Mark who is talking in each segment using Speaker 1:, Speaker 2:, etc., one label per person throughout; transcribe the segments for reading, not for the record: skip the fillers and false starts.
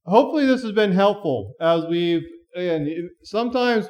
Speaker 1: hopefully this has been helpful as and sometimes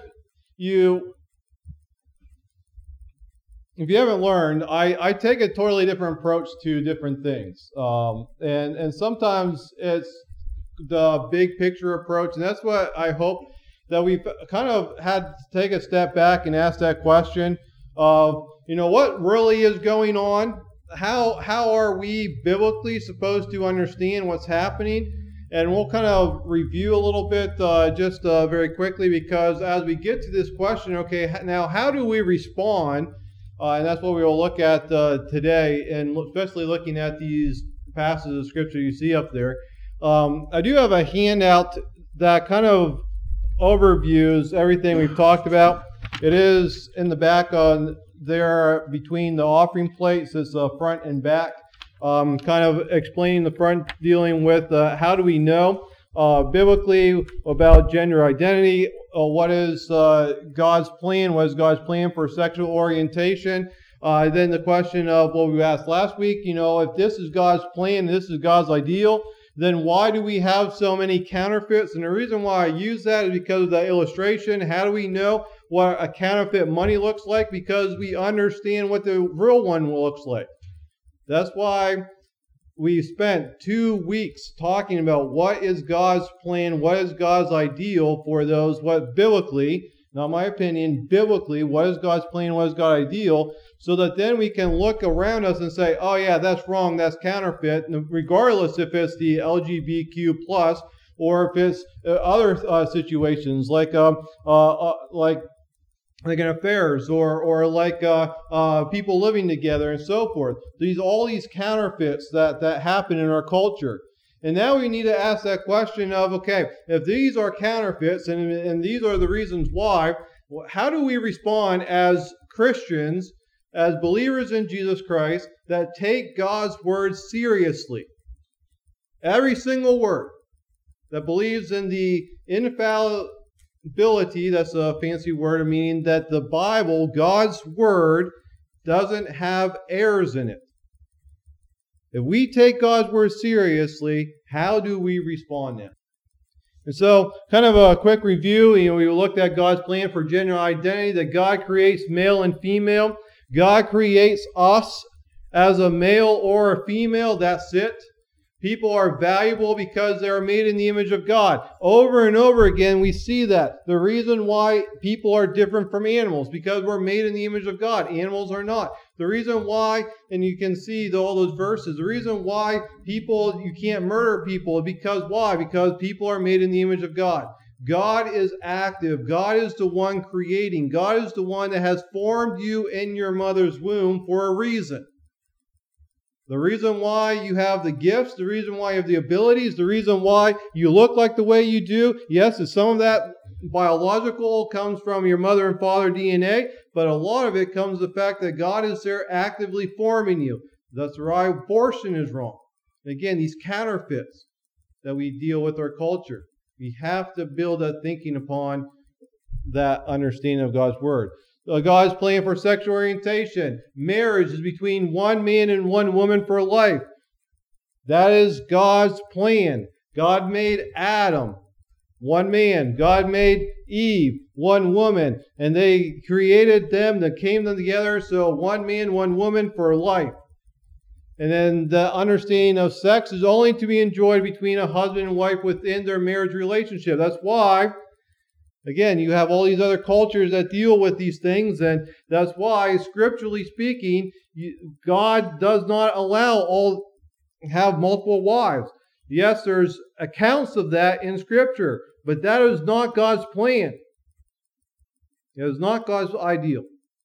Speaker 1: if you haven't learned, I take a totally different approach to different things. And sometimes it's the big picture approach. And that's what I hope that we've kind of had to take a step back and ask that question of, what really is going on? How are we biblically supposed to understand what's happening? And we'll kind of review a little bit just very quickly, because as we get to this question, okay, now how do we respond? And that's what we will look at today, and especially looking at these passages of Scripture you see up there. I do have a handout that kind of overviews everything we've talked about. It is in the back on there between the offering plates. It's front and back, kind of explaining the front, dealing with how do we know biblically about gender identity. What is God's plan? What is God's plan for sexual orientation? Then the question of what we asked last week, if this is God's plan, this is God's ideal, then why do we have so many counterfeits? And the reason why I use that is because of the illustration. How do we know what a counterfeit money looks like? Because we understand what the real one looks like. That's why we spent 2 weeks talking about what is God's plan, what is God's ideal for those, what biblically, not my opinion, biblically, what is God's plan, what is God's ideal, so that then we can look around us and say, oh yeah, that's wrong, that's counterfeit, regardless if it's the LGBTQ plus or if it's other situations like in affairs or like people living together and so forth. All these counterfeits that happen in our culture. And now we need to ask that question of, okay, if these are counterfeits and these are the reasons why, how do we respond as Christians, as believers in Jesus Christ, that take God's word seriously? Every single word that believes in the infallibility, that's a fancy word, meaning that the Bible, God's word, doesn't have errors in it. If we take God's word seriously, how do we respond then? And so, kind of a quick review. We looked at God's plan for gender identity, that God creates male and female. God creates us as a male or a female. That's it. People are valuable because they are made in the image of God. Over and over again, we see that. The reason why people are different from animals, because we're made in the image of God. Animals are not. The reason why, and you can see all those verses, the reason why you can't murder people is because why? Because people are made in the image of God. God is active. God is the one creating. God is the one that has formed you in your mother's womb for a reason. The reason why you have the gifts, the reason why you have the abilities, the reason why you look like the way you do, yes, some of that biological comes from your mother and father DNA, but a lot of it comes from the fact that God is there actively forming you. That's why abortion is wrong. Again, these counterfeits that we deal with our culture, we have to build that thinking upon that understanding of God's word. God's plan for sexual orientation. Marriage is between one man and one woman for life. That is God's plan. God made Adam, one man. God made Eve, one woman. And they created them, they came them together, so one man, one woman for life. And then the understanding of sex is only to be enjoyed between a husband and wife within their marriage relationship. That's why, again, you have all these other cultures that deal with these things, and that's why, scripturally speaking, God does not allow have multiple wives. Yes, there's accounts of that in Scripture, but that is not God's plan. It is not God's ideal.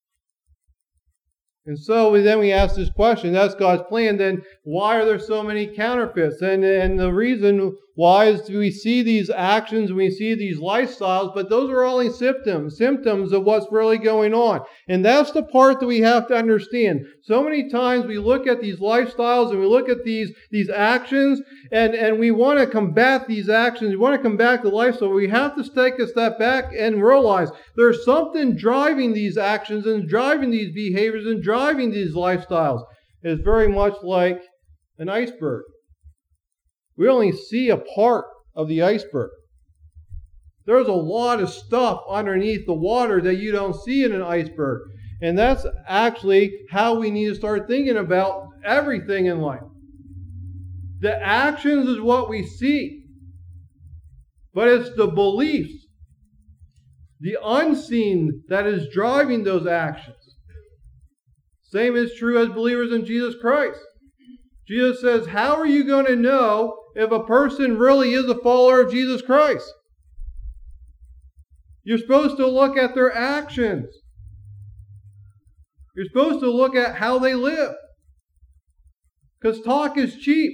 Speaker 1: And so then we ask this question, that's God's plan, then why are there so many counterfeits? And the reason why is we see these actions, we see these lifestyles, but those are only symptoms of what's really going on. And that's the part that we have to understand. So many times we look at these lifestyles and we look at these actions and we want to combat these actions, we want to combat the lifestyle. We have to take a step back and realize there's something driving these actions and driving these behaviors and driving these lifestyles. It's very much like an iceberg. We only see a part of the iceberg. There's a lot of stuff underneath the water that you don't see in an iceberg. And that's actually how we need to start thinking about everything in life. The actions is what we see. But it's the beliefs, the unseen, that is driving those actions. Same is true as believers in Jesus Christ. Jesus says, how are you going to know if a person really is a follower of Jesus Christ? You're supposed to look at their actions. You're supposed to look at how they live. Because talk is cheap.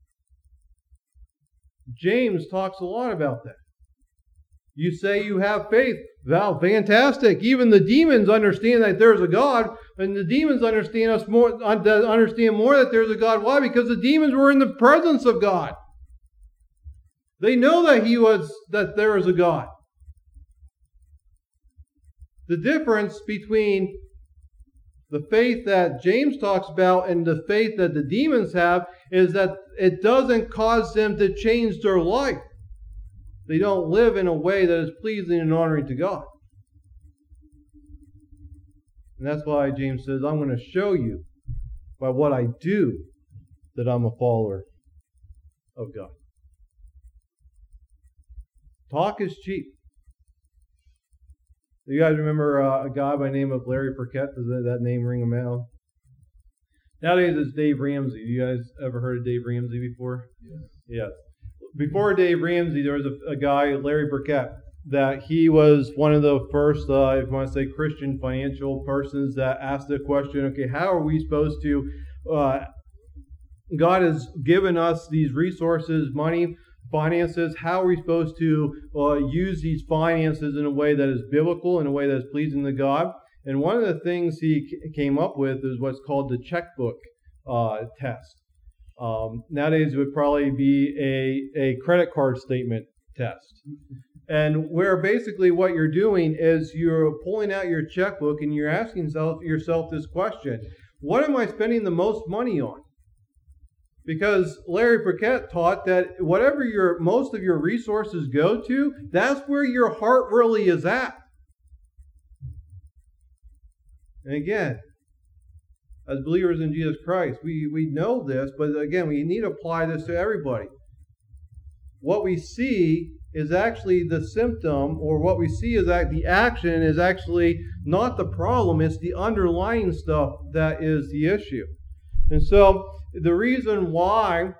Speaker 1: James talks a lot about that. You say you have faith. Well, fantastic. Even the demons understand that there's a God, and the demons understand more that there's a God. Why? Because the demons were in the presence of God. They know that there is a God. The difference between the faith that James talks about and the faith that the demons have is that it doesn't cause them to change their life. They don't live in a way that is pleasing and honoring to God. And that's why James says, I'm going to show you by what I do that I'm a follower of God. Talk is cheap. You guys remember a guy by the name of Larry Burkett? Does that name ring a bell? Nowadays it's Dave Ramsey. You guys ever heard of Dave Ramsey before? Yes. Before Dave Ramsey, there was a guy, Larry Burkett, that he was one of the first, if you want to say, Christian financial persons that asked the question, okay, how are we supposed to, God has given us these resources, money, finances, how are we supposed to use these finances in a way that is biblical, in a way that is pleasing to God? And one of the things he came up with is what's called the checkbook test. Nowadays it would probably be a credit card statement test. And where basically what you're doing is you're pulling out your checkbook and you're asking yourself this question: what am I spending the most money on? Because Larry Burkett taught that whatever most of your resources go to, that's where your heart really is at. And again, as believers in Jesus Christ, we know this, but again, we need to apply this to everybody. What we see is actually the symptom, or what we see is that the action is actually not the problem, it's the underlying stuff that is the issue. And so, the reason why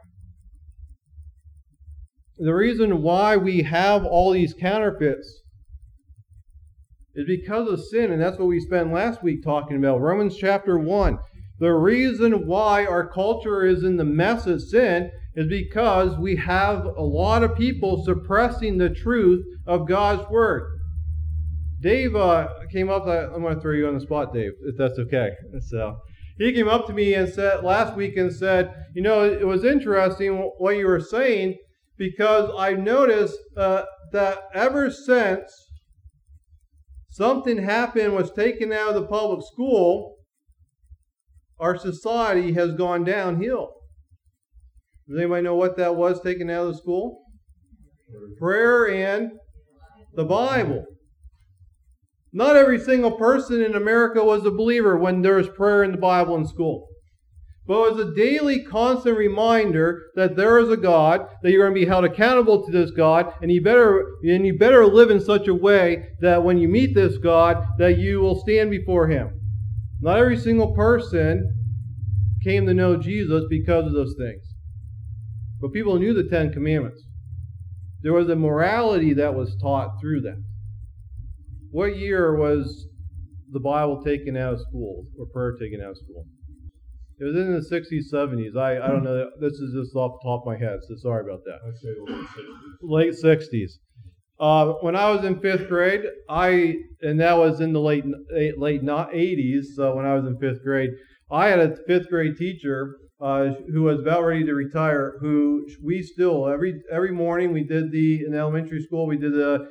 Speaker 1: we have all these counterfeits is because of sin, and that's what we spent last week talking about. Romans chapter 1. The reason why our culture is in the mess of sin is because we have a lot of people suppressing the truth of God's Word. Dave came up, I'm going to throw you on the spot, Dave, if that's okay. So, he came up to me and said last week and said, you know, it was interesting what you were saying, because I noticed that ever since something happened, was taken out of the public school, our society has gone downhill. Does anybody know what that was taken out of the school? Prayer and the Bible. Not every single person in America was a believer when there was prayer in the Bible in school. But it was a daily, constant reminder that there is a God, that you're going to be held accountable to this God, and you better live in such a way that when you meet this God, that you will stand before Him. Not every single person came to know Jesus because of those things. But people knew the Ten Commandments. There was a morality that was taught through that. What year was the Bible taken out of school, or prayer taken out of school? It was in the 60s, 70s. I don't know. This is just off the top of my head, so sorry about that.
Speaker 2: I'd say late 60s.
Speaker 1: Late 60s. When I was in 5th grade, and that was in the late 80s, so when I was in 5th grade, I had a 5th grade teacher who was about ready to retire, who we still, every morning we did in elementary school, we did the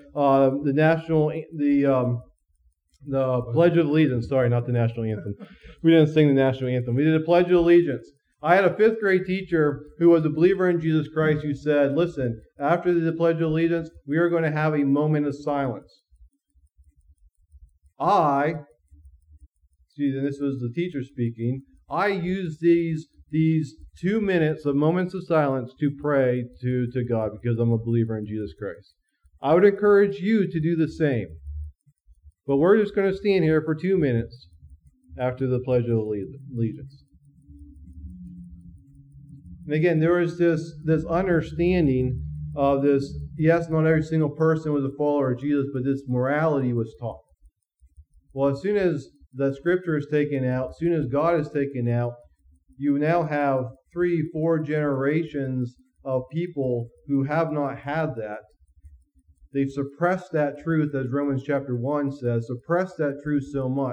Speaker 1: Pledge of Allegiance. Sorry, not the national anthem. We didn't sing the national anthem. We did the Pledge of Allegiance. I had a 5th grade teacher who was a believer in Jesus Christ who said, listen, after the Pledge of Allegiance, we are going to have a moment of silence. And this was the teacher speaking, I use these 2 minutes of moments of silence to pray to God because I'm a believer in Jesus Christ. I would encourage you to do the same. But we're just going to stand here for 2 minutes after the Pledge of Allegiance. And again, there was this understanding of this, yes, not every single person was a follower of Jesus, but this morality was taught. Well, as soon as the Scripture is taken out, as soon as God is taken out, you now have 3-4 generations of people who have not had that. They've suppressed that truth, as Romans chapter 1 says, suppressed that truth so much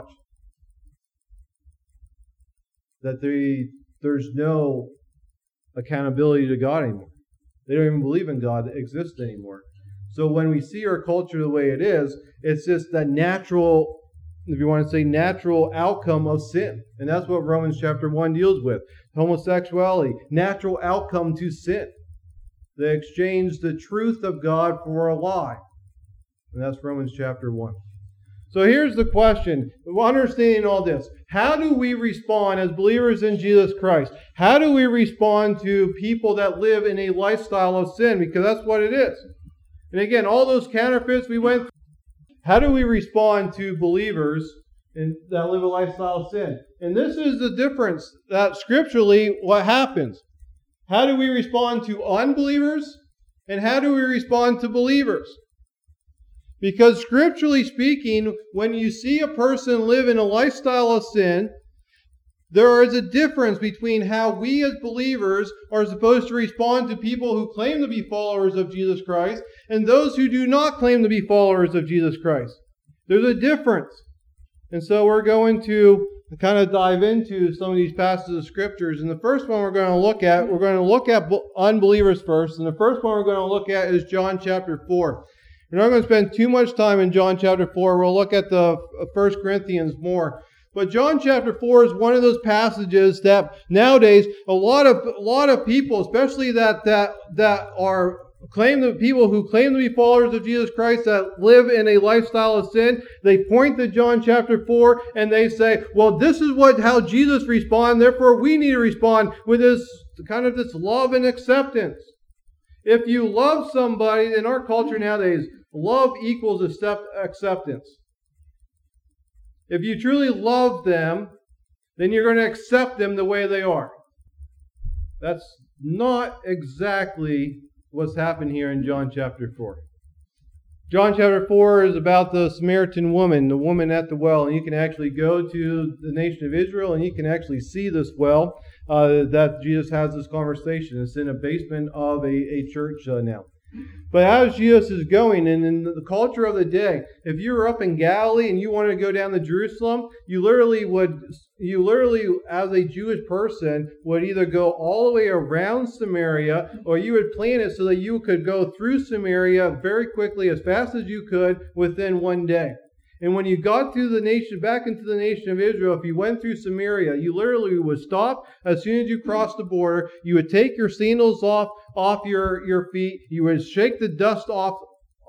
Speaker 1: that there's no accountability to God anymore. They don't even believe in God that exists anymore. So when we see our culture the way it is, it's just that natural, if you want to say, natural outcome of sin. And that's what Romans chapter 1 deals with. Homosexuality, natural outcome to sin. They exchange the truth of God for a lie. And that's Romans chapter 1. So here's the question. Understanding all this, how do we respond as believers in Jesus Christ? How do we respond to people that live in a lifestyle of sin? Because that's what it is. And again, all those counterfeits we went through. How do we respond to believers that live a lifestyle of sin? And this is the difference that scripturally what happens. How do we respond to unbelievers? And how do we respond to believers? Because scripturally speaking, when you see a person live in a lifestyle of sin, there is a difference between how we as believers are supposed to respond to people who claim to be followers of Jesus Christ and those who do not claim to be followers of Jesus Christ. There's a difference. And so we're going to kind of dive into some of these passages of scriptures. And the first one we're going to look at unbelievers first. And the first one we're going to look at is John chapter 4. We're not going to spend too much time in John chapter 4. We'll look at the 1 Corinthians more. But John chapter 4 is one of those passages that nowadays a lot of people, especially that are people who claim to be followers of Jesus Christ that live in a lifestyle of sin, they point to John chapter 4 and they say, well, this is how Jesus responded, therefore we need to respond with this love and acceptance. If you love somebody, in our culture nowadays, love equals acceptance. If you truly love them, then you're going to accept them the way they are. That's not exactly what's happened here in John chapter 4. John chapter 4 is about the Samaritan woman, the woman at the well. And you can actually go to the nation of Israel and you can actually see this well that Jesus has this conversation. It's in a basement of a church now. But as Jesus is going, and in the culture of the day, if you were up in Galilee and you wanted to go down to Jerusalem, you literally, as a Jewish person, would either go all the way around Samaria, or you would plan it so that you could go through Samaria very quickly, as fast as you could, within one day. And when you got to back into the nation of Israel, if you went through Samaria, you literally would stop as soon as you crossed the border. You would take your sandals off your feet. You would shake the dust off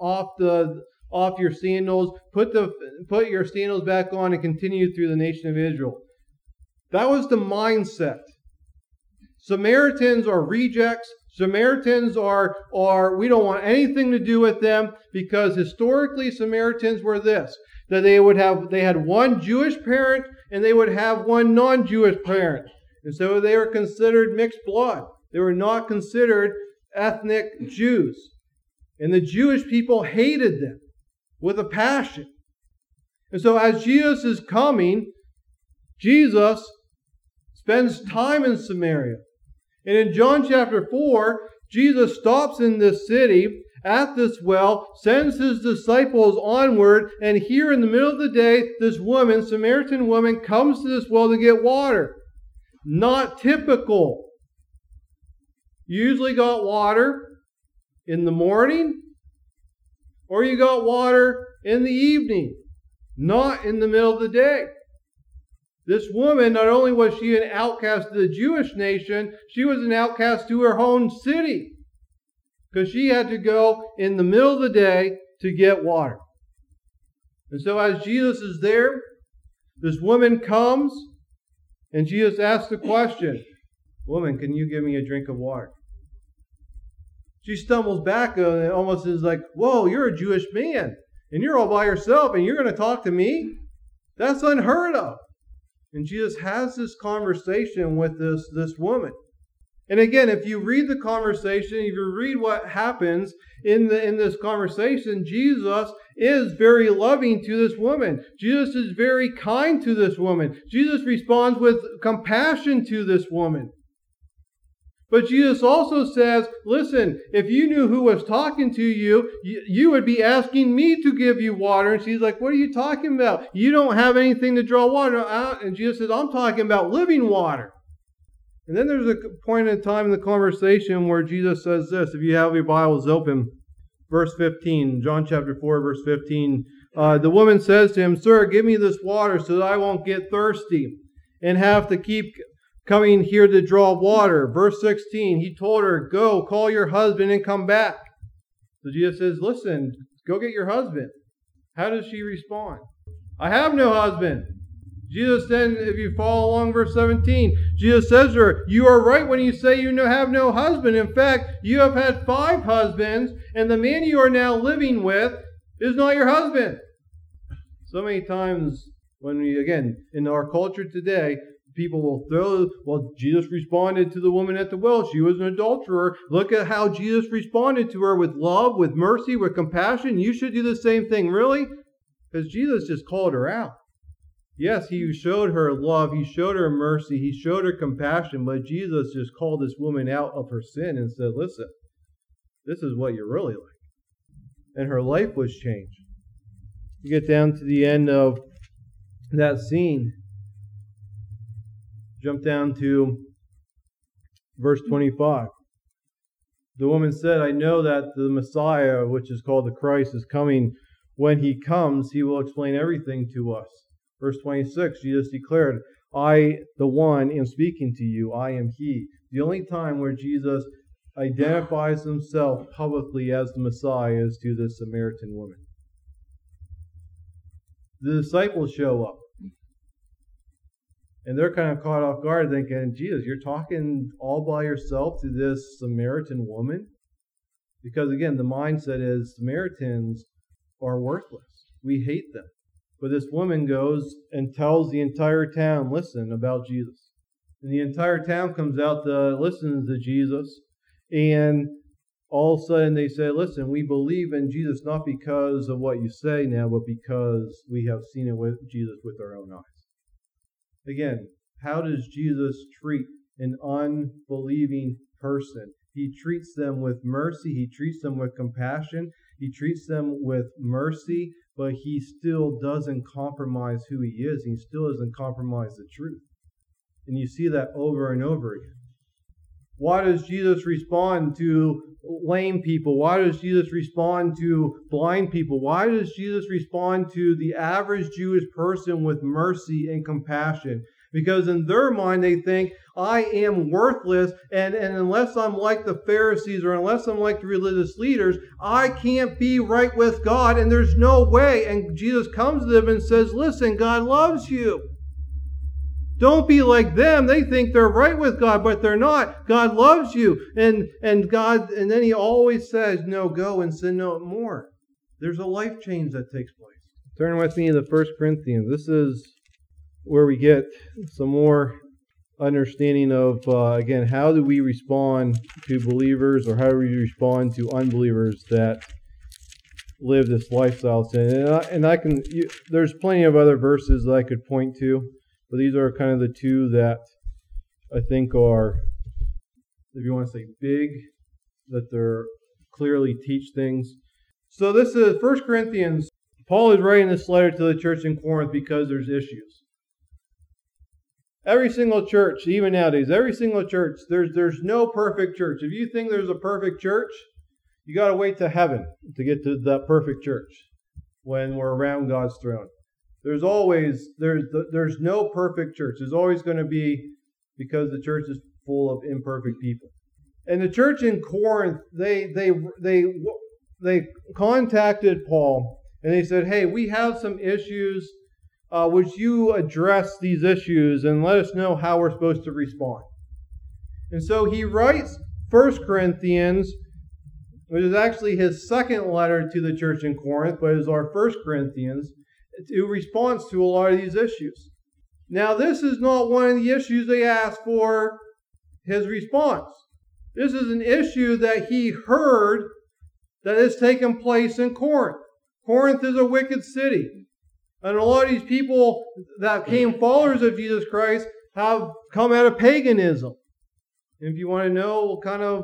Speaker 1: your sandals, put your sandals back on, and continue through the nation of Israel. That was the mindset. Samaritans are rejects. Samaritans are we don't want anything to do with them, because historically Samaritans were this, that they had one Jewish parent and they would have one non-Jewish parent. And so they were considered mixed blood. They were not considered ethnic Jews. And the Jewish people hated them with a passion. And so as Jesus is coming, Jesus spends time in Samaria. And in John chapter 4, Jesus stops in this city at this well, sends his disciples onward, and here in the middle of the day, this woman, Samaritan woman, comes to this well to get water. Not typical. You usually got water in the morning, or you got water in the evening, not in the middle of the day. This woman, not only was she an outcast to the Jewish nation, she was an outcast to her own city. Because she had to go in the middle of the day to get water. And so as Jesus is there, this woman comes, and Jesus asks the question, "Woman, can you give me a drink of water?" She stumbles back and it almost is like, "Whoa, you're a Jewish man, and you're all by yourself, and you're going to talk to me? That's unheard of." And Jesus has this conversation with this woman. And again, if you read the conversation, if you read what happens in this conversation, Jesus is very loving to this woman. Jesus is very kind to this woman. Jesus responds with compassion to this woman. But Jesus also says, listen, if you knew who was talking to you, you would be asking me to give you water. And she's like, "What are you talking about? You don't have anything to draw water out." And Jesus says, "I'm talking about living water." And then there's a point in time in the conversation where Jesus says this, if you have your Bibles open, verse 15, John chapter 4, verse 15. The woman says to him, "Sir, give me this water so that I won't get thirsty and have to keep coming here to draw water." Verse 16, he told her, "Go, call your husband and come back." So Jesus says, "Listen, go get your husband." How does she respond? "I have no husband." Jesus then, if you follow along verse 17, Jesus says to her, "You are right when you say you have no husband. In fact, you have had 5 husbands, and the man you are now living with is not your husband." So many times when we, again, in our culture today, people will throw, "Well, Jesus responded to the woman at the well. She was an adulterer. Look at how Jesus responded to her with love, with mercy, with compassion. You should do the same thing." Really? Because Jesus just called her out. Yes, he showed her love, he showed her mercy, he showed her compassion, but Jesus just called this woman out of her sin and said, "Listen, this is what you're really like." And her life was changed. You get down to the end of that scene. Jump down to verse 25. The woman said, "I know that the Messiah, which is called the Christ, is coming. When he comes, he will explain everything to us." Verse 26, Jesus declared, "I, the one, am speaking to you. I am he." The only time where Jesus identifies himself publicly as the Messiah is to this Samaritan woman. The disciples show up. And they're kind of caught off guard thinking, "Jesus, you're talking all by yourself to this Samaritan woman?" Because again, the mindset is Samaritans are worthless. We hate them. But this woman goes and tells the entire town, "Listen about Jesus." And the entire town comes out to listen to Jesus. And all of a sudden they say, "Listen, we believe in Jesus not because of what you say now, but because we have seen it with Jesus with our own eyes." Again, how does Jesus treat an unbelieving person? He treats them with mercy. He treats them with compassion. He treats them with mercy, but he still doesn't compromise who he is. He still doesn't compromise the truth. And you see that over and over again. Why does Jesus respond to lame people? Why does Jesus respond to blind people? Why does Jesus respond to the average Jewish person with mercy and compassion? Because in their mind they think, "I am worthless, and unless I'm like the Pharisees or unless I'm like the religious leaders, I can't be right with God, and there's no way." And Jesus comes to them and says, "Listen, God loves you. Don't be like them. They think they're right with God, but they're not. God loves you." And then he always says, "No, go and sin no more." There's a life change that takes place. Turn with me to 1 Corinthians. This is where we get some more understanding of, again, how do we respond to believers or how do we respond to unbelievers that live this lifestyle sin. There's plenty of other verses that I could point to, but these are kind of the two that I think are, if you want to say big, that they're clearly teach things. So this is 1 Corinthians. Paul is writing this letter to the church in Corinth because there's issues. Every single church, even nowadays, every single church, there's no perfect church. If you think there's a perfect church, you got to wait to heaven to get to that perfect church when we're around God's throne. There's no perfect church. There's always going to be, because the church is full of imperfect people. And the church in Corinth, they contacted Paul and they said, "Hey, we have some issues. Would you address these issues and let us know how we're supposed to respond?" And so he writes 1 Corinthians, which is actually his second letter to the church in Corinth, but is our 1 Corinthians, in response to a lot of these issues. Now, this is not one of the issues they asked for his response. This is an issue that he heard that has taken place in Corinth. Corinth is a wicked city. And a lot of these people that became followers of Jesus Christ have come out of paganism. If you want to know what kind of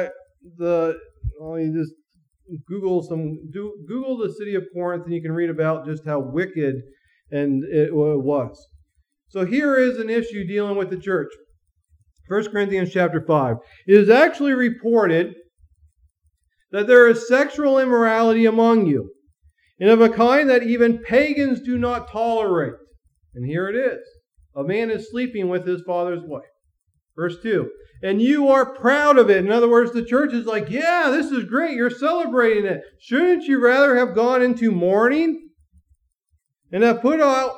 Speaker 1: you just Google the city of Corinth and you can read about just how wicked it was. So here is an issue dealing with the church. 1 Corinthians chapter 5. It is actually reported that there is sexual immorality among you, and of a kind that even pagans do not tolerate. And here it is. A man is sleeping with his father's wife. Verse 2. And you are proud of it. In other words, the church is like, yeah, this is great. You're celebrating it. Shouldn't you rather have gone into mourning and have put out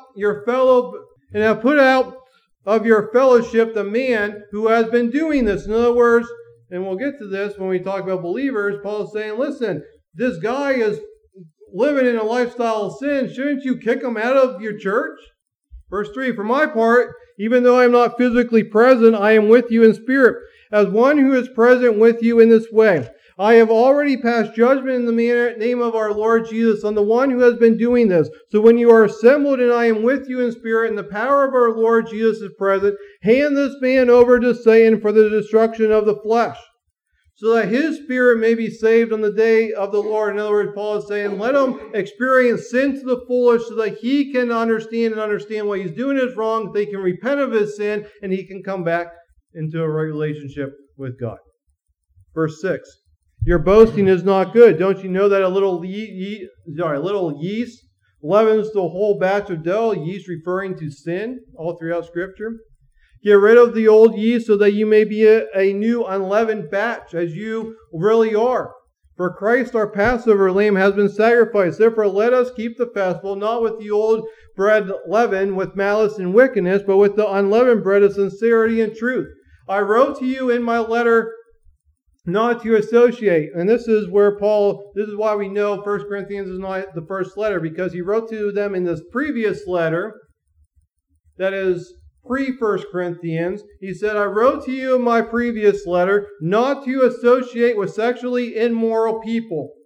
Speaker 1: of your fellowship the man who has been doing this? In other words, and we'll get to this when we talk about believers, Paul is saying, listen, this guy is living in a lifestyle of sin. Shouldn't you kick him out of your church? Verse 3, for my part, even though I am not physically present, I am with you in spirit, as one who is present with you in this way. I have already passed judgment in the name of our Lord Jesus on the one who has been doing this. So when you are assembled and I am with you in spirit and the power of our Lord Jesus is present, hand this man over to Satan for the destruction of the flesh, so that his spirit may be saved on the day of the Lord. In other words, Paul is saying, let him experience sin to the fullest so that he can understand what he's doing is wrong, they can repent of his sin, and he can come back into a right relationship with God. Verse 6. Your boasting is not good. Don't you know that a little yeast leavens the whole batch of dough? Yeast referring to sin all throughout Scripture. Get rid of the old yeast so that you may be a new unleavened batch, as you really are. For Christ our Passover lamb has been sacrificed. Therefore let us keep the festival, not with the old bread leavened with malice and wickedness, but with the unleavened bread of sincerity and truth. I wrote to you in my letter not to associate. And this is why we know 1 Corinthians is not the first letter, because he wrote to them in this previous letter, that is pre-1 Corinthians. He said, I wrote to you in my previous letter not to associate with sexually immoral people.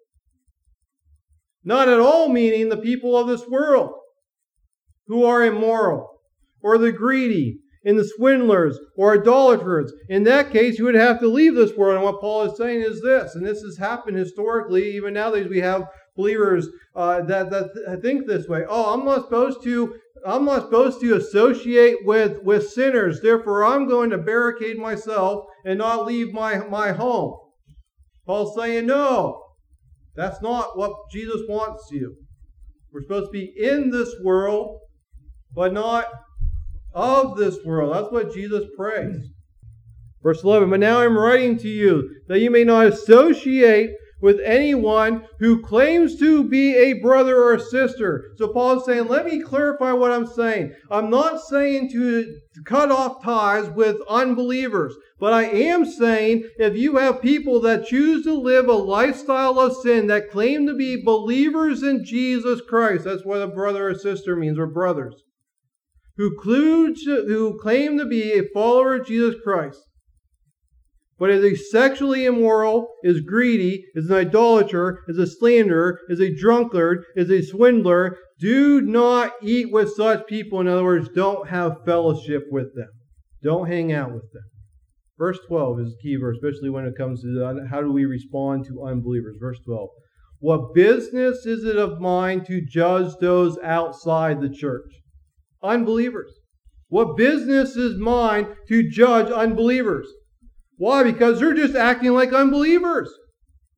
Speaker 1: Not at all meaning the people of this world who are immoral, or the greedy, and the swindlers, or idolaters. In that case, you would have to leave this world. And what Paul is saying is this, and this has happened historically. Even nowadays we have believers that think this way. Oh, I'm not supposed to associate with sinners. Therefore, I'm going to barricade myself and not leave my home. Paul's saying, no, that's not what Jesus wants you. We're supposed to be in this world, but not of this world. That's what Jesus prays. Verse 11, but now I'm writing to you that you may not associate with anyone who claims to be a brother or a sister. So Paul is saying, let me clarify what I'm saying. I'm not saying to cut off ties with unbelievers, but I am saying if you have people that choose to live a lifestyle of sin, that claim to be believers in Jesus Christ, that's what a brother or sister means, or brothers, who claim to be a follower of Jesus Christ, but is a sexually immoral, is greedy, is an idolater, is a slanderer, is a drunkard, is a swindler, do not eat with such people. In other words, don't have fellowship with them. Don't hang out with them. Verse 12 is a key verse, especially when it comes to how do we respond to unbelievers. Verse 12. What business is it of mine to judge those outside the church? Unbelievers. What business is mine to judge unbelievers? Why? Because they're just acting like unbelievers.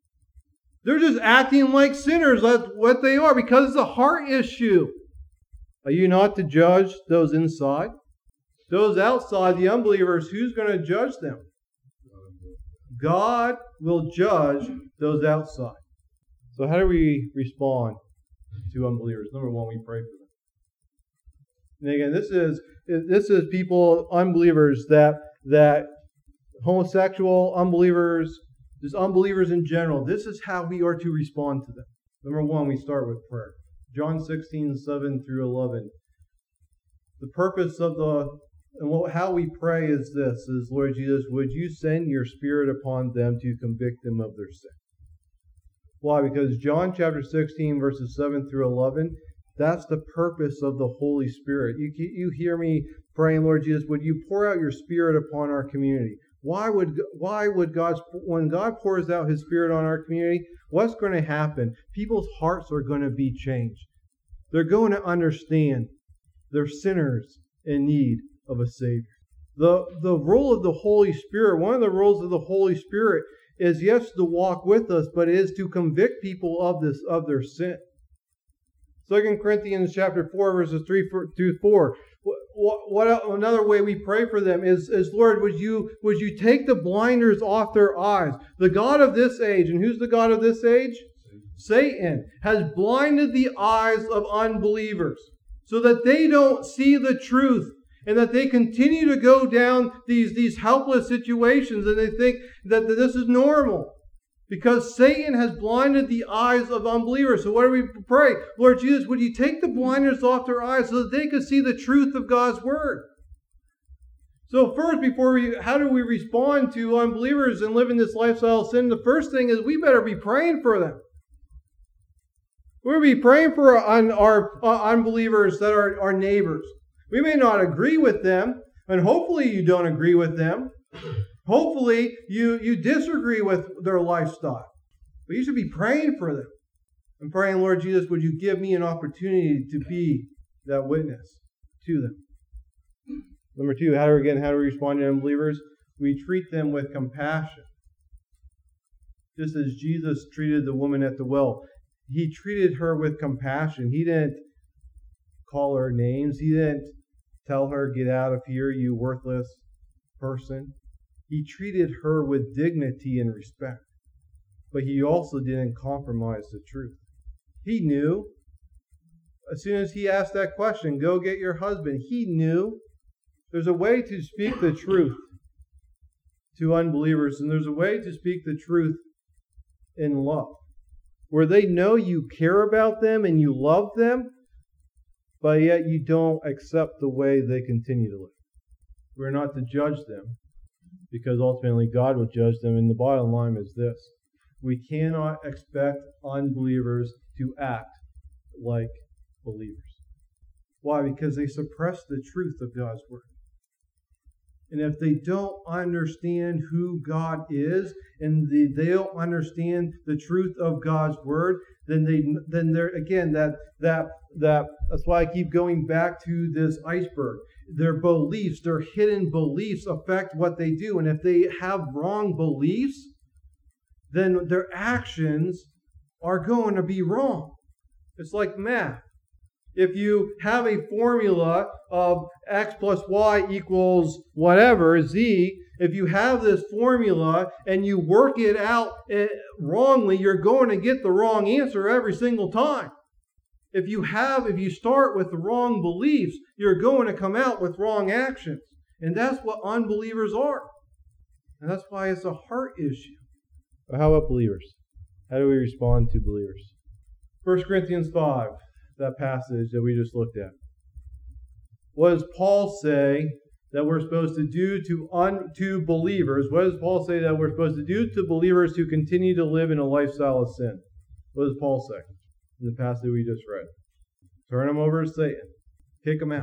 Speaker 1: They're just acting like sinners. That's what they are, because it's a heart issue. Are you not to judge those inside? Those outside, the unbelievers, who's going to judge them? God will judge those outside. So how do we respond to unbelievers? Number one, we pray for them. And again, this is people, unbelievers, that homosexual unbelievers, just unbelievers in general. This is how we are to respond to them. Number one, we start with prayer. John 16:7 through 11. The purpose of how we pray is this, is Lord Jesus, would you send your Spirit upon them to convict them of their sin? Why? Because John chapter 16, verses 7 through 11, that's the purpose of the Holy Spirit. You hear me praying, Lord Jesus, would you pour out your Spirit upon our community? Why would God, when God pours out His Spirit on our community, what's going to happen? People's hearts are going to be changed. They're going to understand they're sinners in need of a Savior. The role of the Holy Spirit, one of the roles of the Holy Spirit is, yes, to walk with us, but it is to convict people of their sin. 2 Corinthians chapter 4, verses 3 through 4. Another way we pray for them is Lord, would you take the blinders off their eyes? The God of this age, and who's the God of this age? Satan has blinded the eyes of unbelievers so that they don't see the truth and that they continue to go down these helpless situations and they think that this is normal. Because Satan has blinded the eyes of unbelievers. So what do we pray? Lord Jesus, would you take the blinders off their eyes so that they could see the truth of God's Word? So first, how do we respond to unbelievers and live in this lifestyle of sin? The first thing is we better be praying for them. We'll be praying for our unbelievers that are our neighbors. We may not agree with them, and hopefully you don't agree with them. Hopefully you disagree with their lifestyle. But you should be praying for them. And praying, Lord Jesus, would you give me an opportunity to be that witness to them? Number two, how do we respond to unbelievers? We treat them with compassion. Just as Jesus treated the woman at the well. He treated her with compassion. He didn't call her names. He didn't tell her, get out of here, you worthless person. He treated her with dignity and respect. But he also didn't compromise the truth. He knew, as soon as he asked that question, go get your husband, he knew there's a way to speak the truth to unbelievers, and there's a way to speak the truth in love, where they know you care about them and you love them, but yet you don't accept the way they continue to live. We're not to judge them, because ultimately God will judge them. And the bottom line is this: we cannot expect unbelievers to act like believers. Why? Because they suppress the truth of God's Word. And if they don't understand who God is, and they don't understand the truth of God's Word, then they're again that's why I keep going back to this iceberg. Their beliefs, their hidden beliefs affect what they do. And if they have wrong beliefs, then their actions are going to be wrong. It's like math. If you have a formula of x plus y equals whatever, z, if you have this formula and you work it out wrongly, you're going to get the wrong answer every single time. If you start with the wrong beliefs, you're going to come out with wrong actions. And that's what unbelievers are. And that's why it's a heart issue. But how about believers? How do we respond to believers? 1 Corinthians 5, that passage that we just looked at. What does Paul say that we're supposed to do to believers? What does Paul say that we're supposed to do to believers who continue to live in a lifestyle of sin? What does Paul say in the passage we just read? Turn them over to Satan. Kick them out.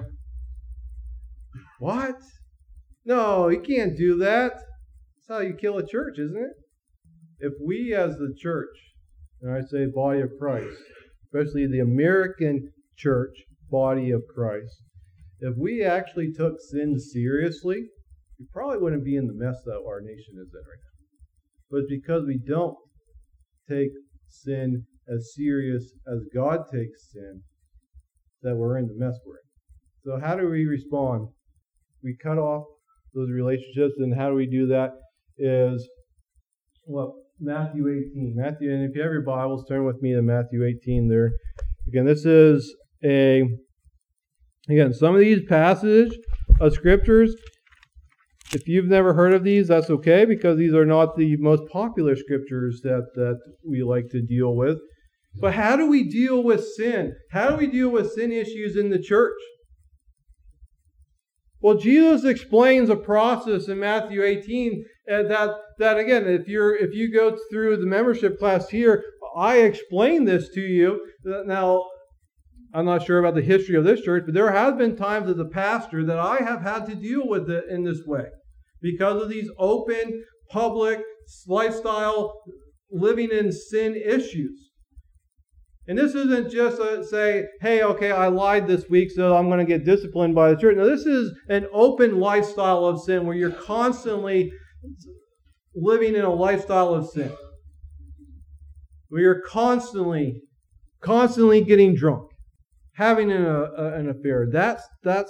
Speaker 1: What? No, you can't do that. That's how you kill a church, isn't it? If we as the church, and I say body of Christ, especially the American church body of Christ, if we actually took sin seriously, we probably wouldn't be in the mess that our nation is in right now. But because we don't take sin as serious as God takes sin, that we're in, the mess we're in. So how do we respond? We cut off those relationships, and how do we do that is, well, Matthew 18. Matthew, and if you have your Bibles, turn with me to Matthew 18 there. Again, this is some of these passages of scriptures, if you've never heard of these, that's okay, because these are not the most popular scriptures that we like to deal with. But how do we deal with sin? How do we deal with sin issues in the church? Well, Jesus explains a process in Matthew 18 that again, if you go through the membership class here, I explain this to you. Now, I'm not sure about the history of this church, but there have been times as a pastor that I have had to deal with it in this way because of these open, public, lifestyle, living in sin issues. And this isn't just say, hey, okay, I lied this week, so I'm going to get disciplined by the church. No, this is an open lifestyle of sin where you're constantly living in a lifestyle of sin. Where you're constantly getting drunk, having an affair. That's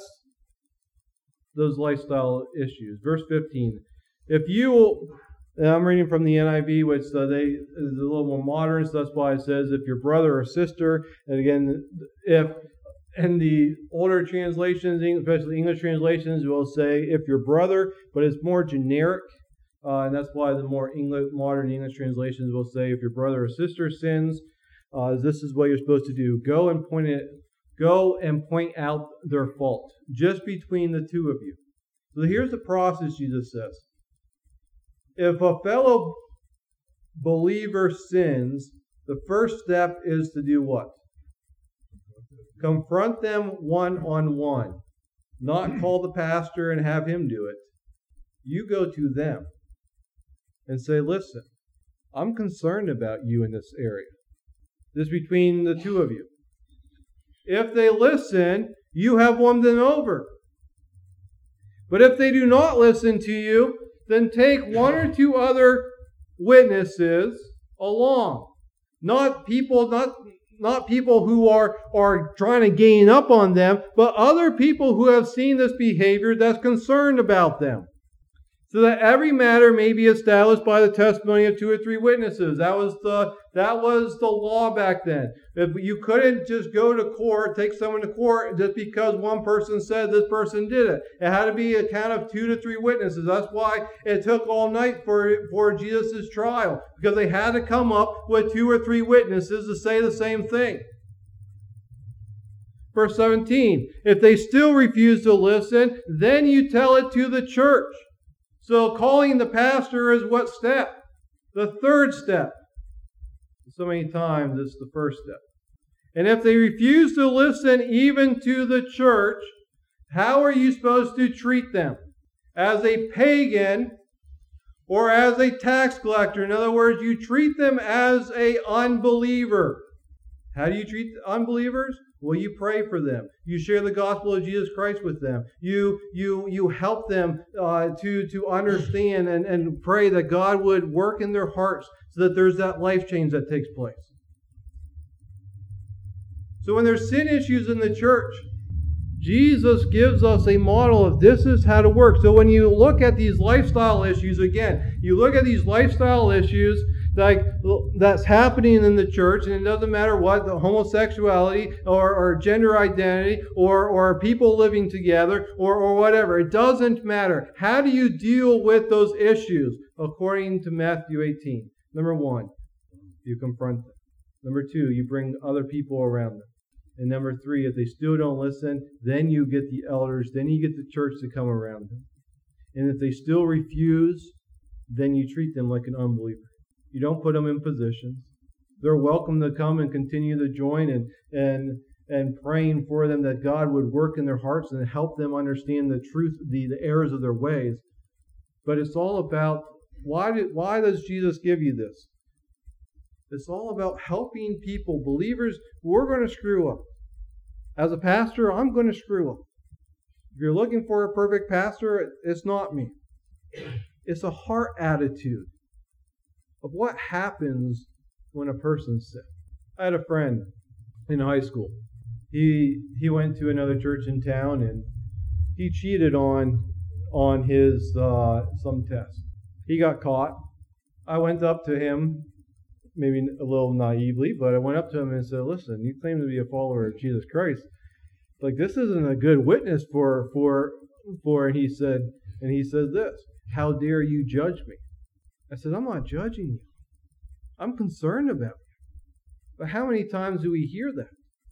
Speaker 1: those lifestyle issues. Verse 15. If you, and I'm reading from the NIV, which is a little more modern, so that's why it says if your brother or sister, and again, if in the older translations, especially English translations, will say if your brother, but it's more generic, and that's why the more modern English translations will say if your brother or sister sins, this is what you're supposed to do. Go and point out their fault, just between the two of you. So here's the process Jesus says. If a fellow believer sins, the first step is to do what? Confront them one-on-one. Not call the pastor and have him do it. You go to them and say, listen, I'm concerned about you in this area. This is between the two of you. If they listen, you have won them over. But if they do not listen to you, then take one or two other witnesses along. Not people who are trying to gain up on them, but other people who have seen this behavior that's concerned about them. So that every matter may be established by the testimony of two or three witnesses. That was the law back then. If you couldn't just go to court, take someone to court just because one person said this person did it. It had to be a count of 2 to 3 witnesses. That's why it took all night for Jesus' trial, because they had to come up with 2 or 3 witnesses to say the same thing. Verse 17, if they still refuse to listen, then you tell it to the church. So calling the pastor is what step? The third step. So many times it's the first step. And if they refuse to listen even to the church, how are you supposed to treat them? As a pagan or as a tax collector? In other words, you treat them as an unbeliever. How do you treat unbelievers? Well, you pray for them. You share the gospel of Jesus Christ with them. You help them to understand and pray that God would work in their hearts so that there's that life change that takes place. So when there's sin issues in the church, Jesus gives us a model of this is how to work. So when you look at these lifestyle issues, again, you look at these lifestyle issues like that's happening in the church, and it doesn't matter what, the homosexuality or gender identity or people living together or whatever. It doesn't matter. How do you deal with those issues according to Matthew 18? Number 1, you confront them. Number 2, you bring other people around them. And number 3, if they still don't listen, then you get the elders, then you get the church to come around them. And if they still refuse, then you treat them like an unbeliever. You don't put them in positions. They're welcome to come and continue to join and praying for them that God would work in their hearts and help them understand the truth, the errors of their ways. But it's all about, why does Jesus give you this? It's all about helping people, believers. We're going to screw up. As a pastor, I'm going to screw up. If you're looking for a perfect pastor, it's not me. It's a heart attitude of what happens when a person's sick. I had a friend in high school. he went to another church in town and he cheated on his some test. He got caught. I went up to him, maybe a little naively, but I went up to him and said, "Listen, you claim to be a follower of Jesus Christ. Like, this isn't a good witness for." And he said this, "How dare you judge me?" I said, "I'm not judging you. I'm concerned about you." But how many times do we hear that?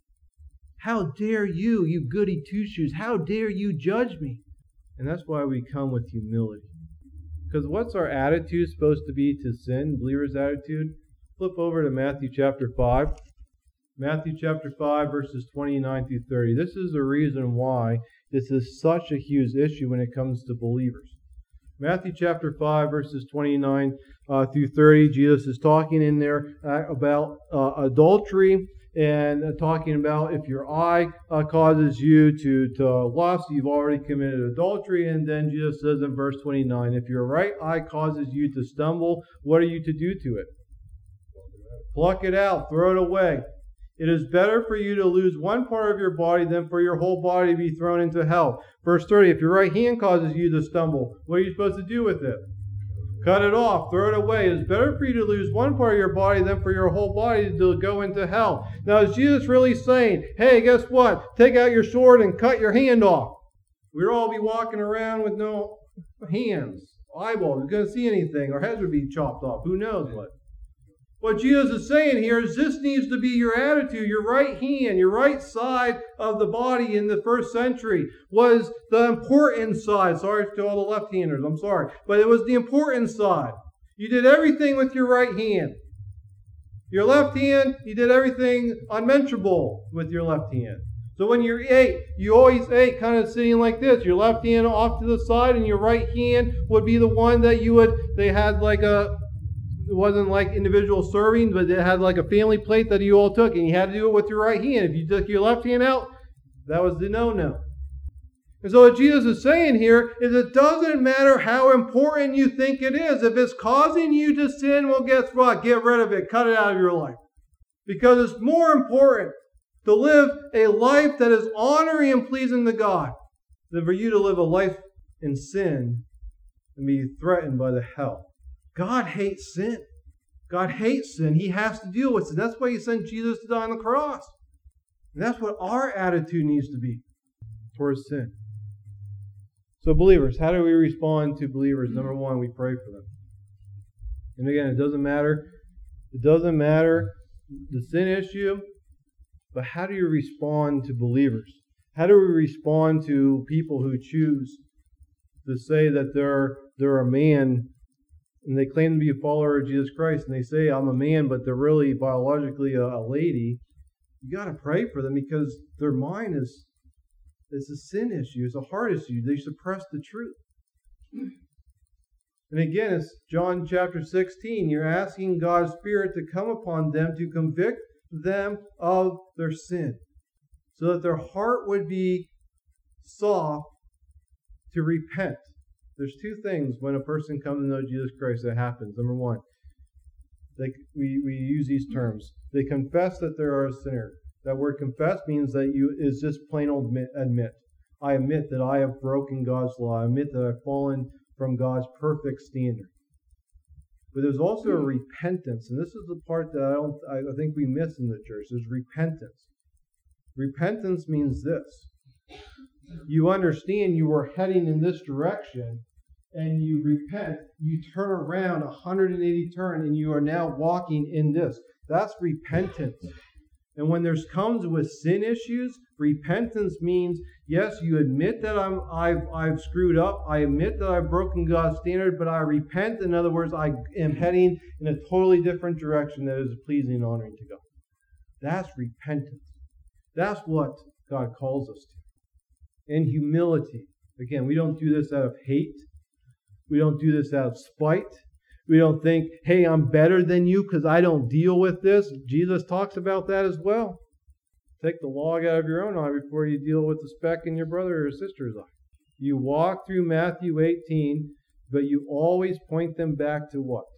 Speaker 1: "How dare you, you goody two-shoes, how dare you judge me?" And that's why we come with humility. Because what's our attitude supposed to be to sin, believer's attitude? Flip over to Matthew chapter 5. Matthew chapter 5, verses 29 through 30. This is the reason why this is such a huge issue when it comes to believers. Matthew chapter 5, verses 29 through 30. Jesus is talking in there about adultery, and talking about if your eye causes you to lust, you've already committed adultery. And then Jesus says in verse 29, if your right eye causes you to stumble, what are you to do to it? Pluck it out, throw it away. It is better for you to lose one part of your body than for your whole body to be thrown into hell. Verse 30, if your right hand causes you to stumble, what are you supposed to do with it? Cut it off, throw it away. It is better for you to lose one part of your body than for your whole body to go into hell. Now, is Jesus really saying, hey, guess what? Take out your sword and cut your hand off? We'd all be walking around with no hands, eyeballs. We're going to see anything. Our heads would be chopped off. Who knows what? What Jesus is saying here is this needs to be your attitude. Your right hand, your right side of the body in the first century was the important side. Sorry to all the left-handers, I'm sorry. But it was the important side. You did everything with your right hand. Your left hand, you did everything unmentionable with your left hand. So when you ate, you always ate kind of sitting like this. Your left hand off to the side and your right hand would be the one that they had like it wasn't like individual serving, but it had like a family plate that you all took, and you had to do it with your right hand. If you took your left hand out, that was the no-no. And so what Jesus is saying here is it doesn't matter how important you think it is. If it's causing you to sin, well, guess what? Get rid of it. Cut it out of your life. Because it's more important to live a life that is honoring and pleasing to God than for you to live a life in sin and be threatened by the hell. God hates sin. God hates sin. He has to deal with sin. That's why He sent Jesus to die on the cross. And that's what our attitude needs to be towards sin. So believers, how do we respond to believers? Number one, we pray for them. And again, it doesn't matter the sin issue, but how do you respond to believers? How do we respond to people who choose to say that they're a man and they claim to be a follower of Jesus Christ, and they say, I'm a man, but they're really biologically a lady? You got to pray for them because their mind is a sin issue. It's a heart issue. They suppress the truth. And again, it's John chapter 16. You're asking God's Spirit to come upon them to convict them of their sin so that their heart would be soft to repent. There's two things when a person comes to know Jesus Christ that happens. Number one, we use these terms. They confess that they are a sinner. That word confess means that is just plain old admit. I admit that I have broken God's law. I admit that I've fallen from God's perfect standard. But there's also a repentance, and this is the part that I think we miss in the church. There's repentance. Repentance means this. You understand you were heading in this direction, and you repent, you turn around 180 turn, and you are now walking in this. That's repentance. And when there's comes with sin issues, repentance means, yes, you admit that I've screwed up. I admit that I've broken God's standard, but I repent. In other words, I am heading in a totally different direction that is pleasing and honoring to God. That's repentance. That's what God calls us to. And humility. Again, we don't do this out of hate. We don't do this out of spite. We don't think, hey, I'm better than you because I don't deal with this. Jesus talks about that as well. Take the log out of your own eye before you deal with the speck in your brother or sister's eye. You walk through Matthew 18, but you always point them back to what?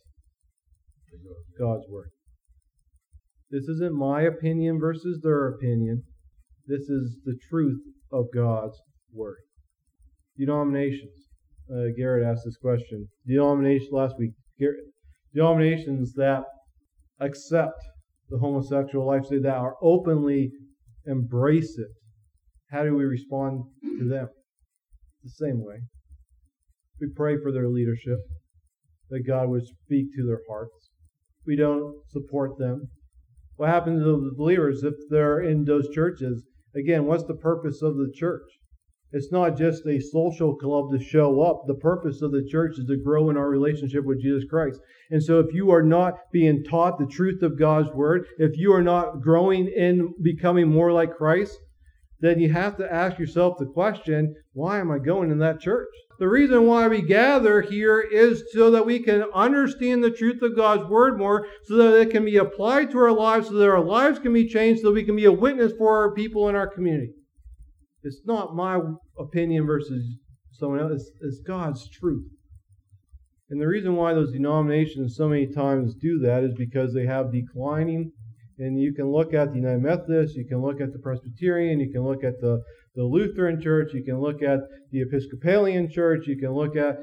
Speaker 1: God's Word. This isn't my opinion versus their opinion. This is the truth of God's Word. Denominations. Garrett asked this question. Last week. Denominations that accept the homosexual lifestyle, that are openly embrace it. How do we respond to them? The same way. We pray for their leadership, that God would speak to their hearts. We don't support them. What happens to the believers if they're in those churches? Again, what's the purpose of the church? It's not just a social club to show up. The purpose of the church is to grow in our relationship with Jesus Christ. And so if you are not being taught the truth of God's Word, if you are not growing in becoming more like Christ, then you have to ask yourself the question, why am I going in that church? The reason why we gather here is so that we can understand the truth of God's Word more, so that it can be applied to our lives, so that our lives can be changed, so that we can be a witness for our people in our community. It's not my opinion versus someone else. It's God's truth. And the reason why those denominations so many times do that is because they have declining. And you can look at the United Methodist, you can look at the Presbyterian, you can look at the Lutheran Church, you can look at the Episcopalian Church, you can look at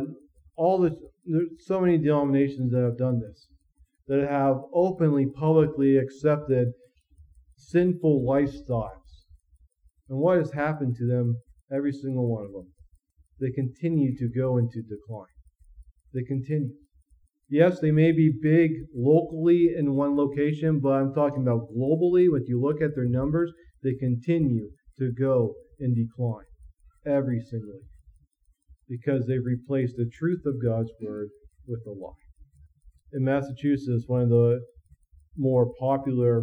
Speaker 1: there's so many denominations that have done this, that have openly, publicly accepted sinful lifestyles. And what has happened to them? Every single one of them. They continue to go into decline. They continue. Yes, they may be big locally in one location, but I'm talking about globally. When you look at their numbers, they continue to go in decline. Every single year. Because they've replaced the truth of God's Word with a lie. In Massachusetts, one of the more popular,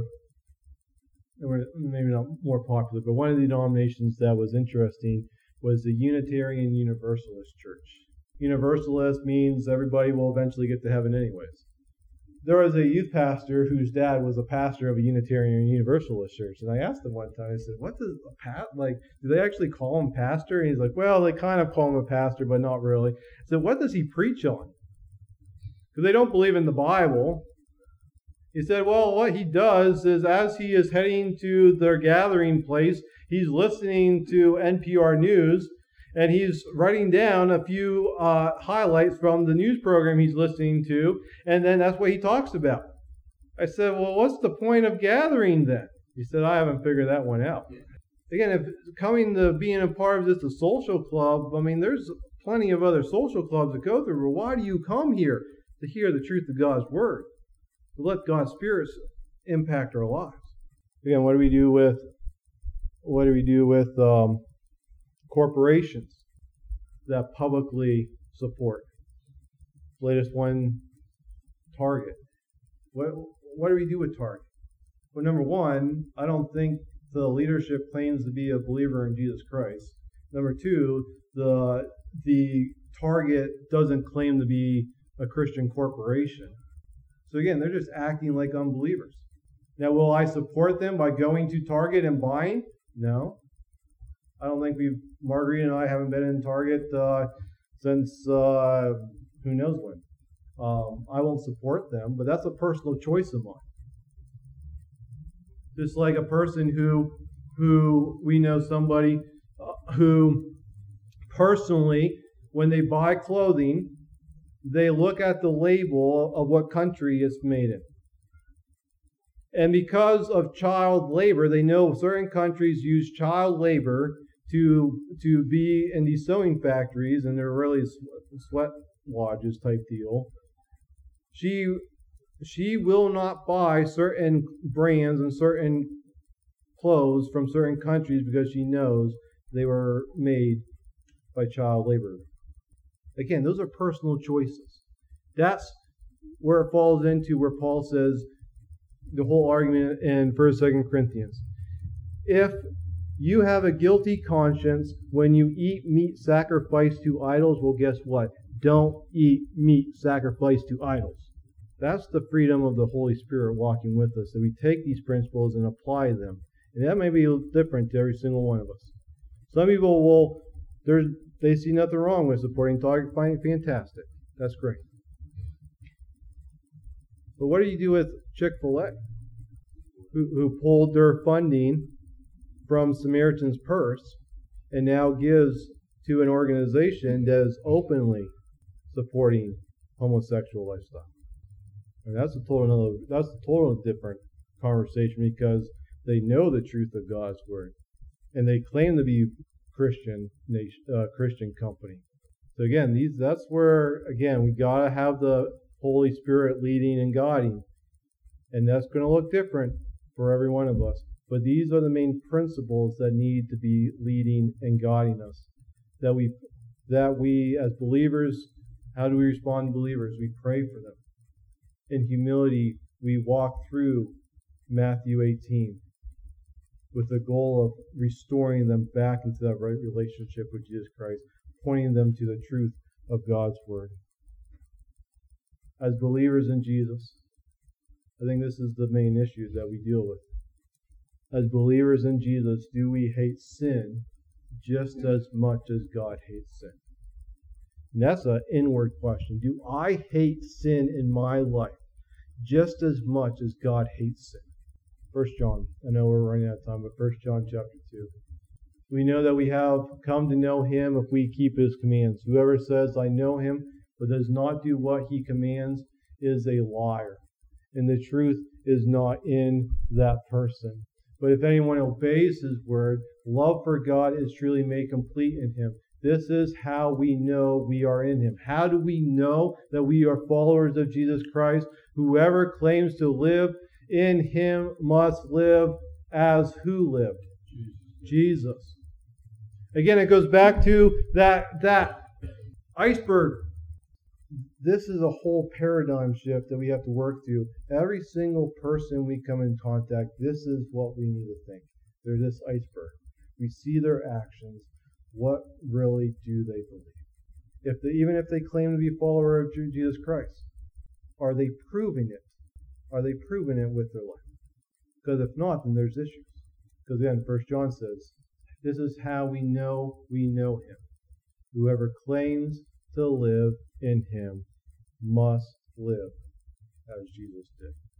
Speaker 1: maybe not more popular, but one of the denominations that was interesting was the Unitarian Universalist Church. Universalist means everybody will eventually get to heaven anyways. There was a youth pastor whose dad was a pastor of a Unitarian Universalist church, and I asked him one time, I said, what does do they actually call him pastor? And he's like, well, they kind of call him a pastor, but not really. I said, what does he preach on? Because they don't believe in the Bible. He said, well, what he does is as he is heading to their gathering place, he's listening to NPR News, and he's writing down a few highlights from the news program he's listening to, and then that's what he talks about. I said, well, what's the point of gathering then? He said, I haven't figured that one out. Again, if coming to being a part of just a social club, I mean, there's plenty of other social clubs to go through, but why do you come here? To hear the truth of God's Word, to let God's Spirit impact our lives. Again, what do we do with corporations that publicly support? Latest one, Target. What do we do with Target? Well, number one, I don't think the leadership claims to be a believer in Jesus Christ. Number two, the Target doesn't claim to be a Christian corporation. So again, they're just acting like unbelievers. Now, will I support them by going to Target and buying? No. I don't think Marguerite and I haven't been in Target since who knows when. I won't support them, but that's a personal choice of mine. Just like a person who we know somebody who personally, when they buy clothing, they look at the label of what country it's made in. And because of child labor, they know certain countries use child labor to be in these sewing factories, and they're really sweat lodges type deal. She will not buy certain brands and certain clothes from certain countries because she knows they were made by child labor. Again, those are personal choices. That's where it falls into where Paul says the whole argument in 1st, 2nd Corinthians. If you have a guilty conscience when you eat meat sacrificed to idols, well, guess what? Don't eat meat sacrificed to idols. That's the freedom of the Holy Spirit walking with us, that we take these principles and apply them. And that may be different to every single one of us. Some people they see nothing wrong with supporting Target. Find it fantastic. That's great. But what do you do with Chick-fil-A, who pulled their funding from Samaritan's Purse and now gives to an organization that is openly supporting homosexual lifestyle. And that's a total different conversation, because they know the truth of God's word and they claim to be Christian company. So again, that's where we gotta have the Holy Spirit leading and guiding, and that's going to look different for every one of us. But these are the main principles that need to be leading and guiding us. That we as believers, how do we respond to believers? We pray for them. In humility, we walk through Matthew 18 with the goal of restoring them back into that right relationship with Jesus Christ, pointing them to the truth of God's word. As believers in Jesus, I think this is the main issue that we deal with. As believers in Jesus, do we hate sin just as much as God hates sin? And that's an inward question. Do I hate sin in my life just as much as God hates sin? 1 John. I know we're running out of time, but 1 John chapter 2. We know that we have come to know him if we keep his commands. Whoever says, I know him, but does not do what he commands is a liar, and the truth is not in that person. But if anyone obeys his word, love for God is truly made complete in him. This is how we know we are in him. How do we know that we are followers of Jesus Christ? Whoever claims to live in him must live as who lived? Jesus. Again, it goes back to that iceberg. This is a whole paradigm shift that we have to work through. Every single person we come in contact, this is what we need to think. They're this iceberg. We see their actions. What really do they believe? Even if they claim to be a follower of Jesus Christ, are they proving it? Are they proving it with their life? Because if not, then there's issues. Because again, 1 John says, this is how we know him. Whoever claims to live in him must live as Jesus did.